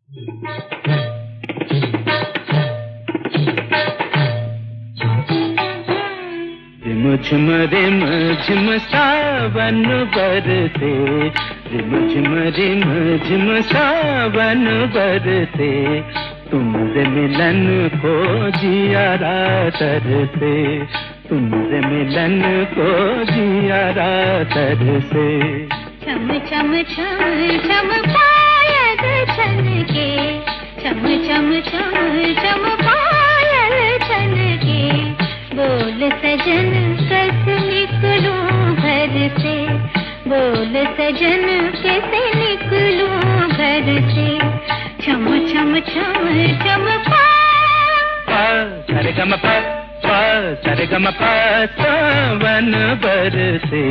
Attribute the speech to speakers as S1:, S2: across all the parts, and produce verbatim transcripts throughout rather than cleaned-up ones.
S1: Rim झिम rim झिम सावन बरसे, रिम झिम रिम झिम सावन बरसे, तुमरे मिलन को जियारा तरसे, तुमरे मिलन को जियारा तरसे।
S2: छम छम छम छम पायल छनके, छम छम छम छम पायल छनके, बोल सजन कस निकलूं घर से, बोल सजन कैसे निकलूं घर से। छम छम छम छम पा
S1: पा सारे गम पा पा सारे गम पा सावन बरसे।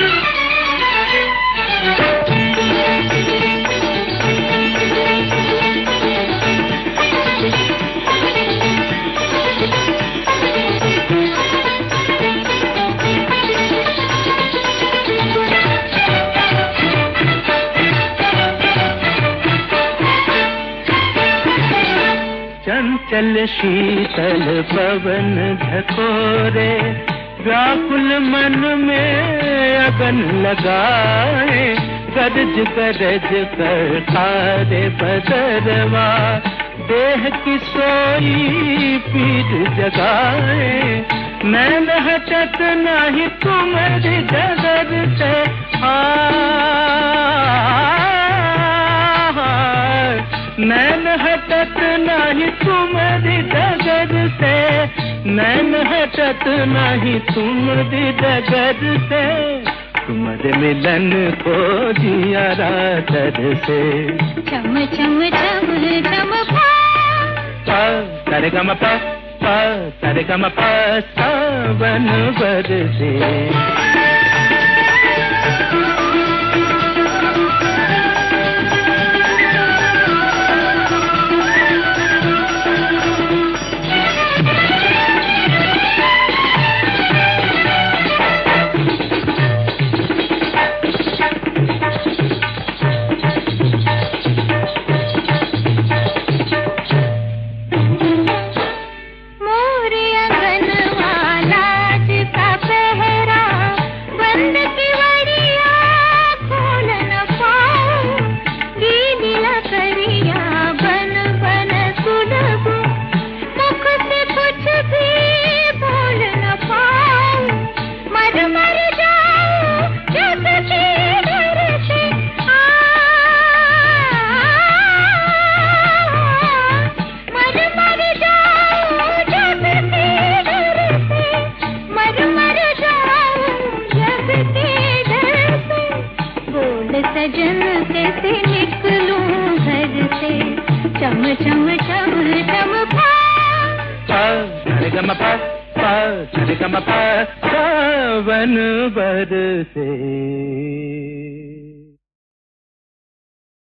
S1: चंचल शीतल पवन झकोरे, व्याकुल मन में अगन लगाए, गरज गरज कर खारे बदरवा, देह की सोई पीर जगाए। नैन हटत नाही तुम्हारी डगर से, नैन हटत नाही तुम्हारी डगर से, नैन हटत नाही तुम्हारी डगर से, तुम्हारे मिलन को जियारा तरसे।
S2: छम छम छम छम पा
S1: पा सारे गम पा पा सारे गम पा सावन बरसे।
S2: सजन कैसे निकलूं घर से, चम चम चम चम पा
S1: पा सारे गम पा पा सारे गम पा सावन बरसे।